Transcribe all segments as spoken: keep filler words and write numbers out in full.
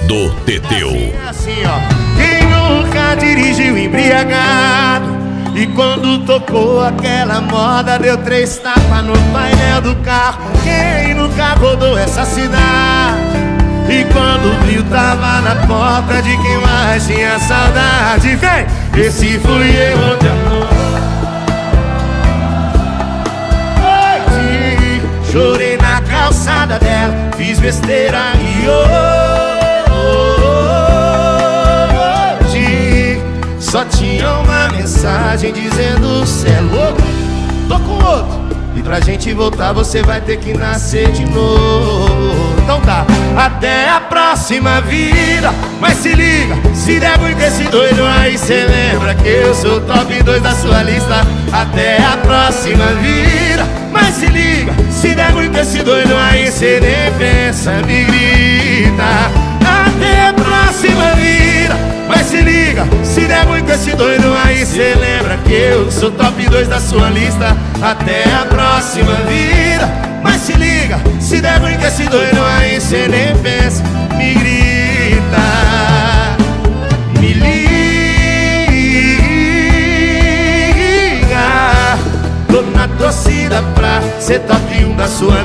do Teteu. Assim, assim, ó. Quem nunca dirigiu embriagado e quando tocou aquela moda deu três tapas no painel do carro? Quem nunca rodou essa cidade e quando viu tava na porta de quem mais tinha saudade? Vem! Esse fui eu ontem à noite, chorei na calçada dela, fiz besteira e hoje só tinha uma mensagem dizendo: cê é louco, tô com outro, e pra gente voltar você vai ter que nascer de novo. Então tá, até a próxima vida. Mas se liga, se der muito esse doido aí, cê lembra que eu sou o top dois da sua lista. Até a próxima vida. Mas se liga, se der muito esse doido aí, cê nem pensa, me grita. Até a próxima vida. Mas se liga, se der muito esse doido aí, cê lembra que eu sou top dois da sua lista. Até a próxima vida. Mas se liga, se der muito esse doido aí, cê nem pensa, me grita. Me liga, tô na torcida pra ser top um da sua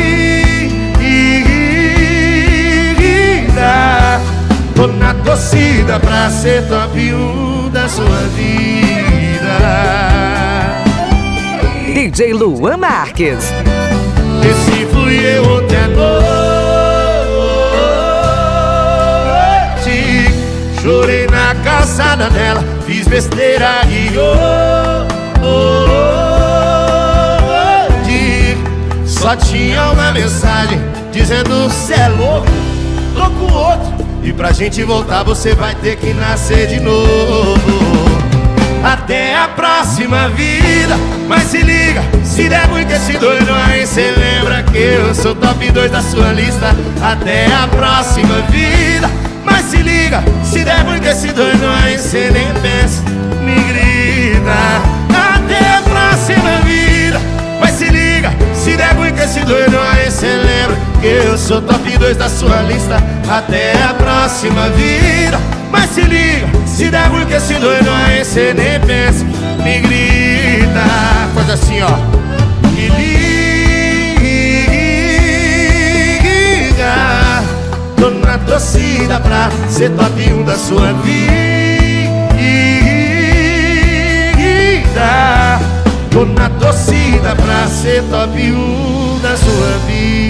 vida. Tô na torcida pra ser top um da sua vida. D J Luan Marques. Esse fui eu ontem à noite, chorei na calçada dela, fiz besteira e hoje só tinha uma mensagem dizendo: cê é louco, tô com outro, e pra gente voltar você vai ter que nascer de novo. Até a próxima vida. Mas se liga, se der muito esse doido aí, cê lembra que eu sou top dois da sua lista. Até a próxima vida. Mas se liga, se der muito esse doido aí, cê nem pensa, me grita. Até a próxima vida. Mas se liga, se der muito esse doido aí, cê lembra que eu sou top dois da sua lista. Até a próxima vida. Mas se liga, se der ruim que esse doido aí, cê nem pensa, me grita. Faz assim, ó. Me liga, tô na torcida pra ser top um da sua vida. Tô na torcida pra ser top um da sua vida.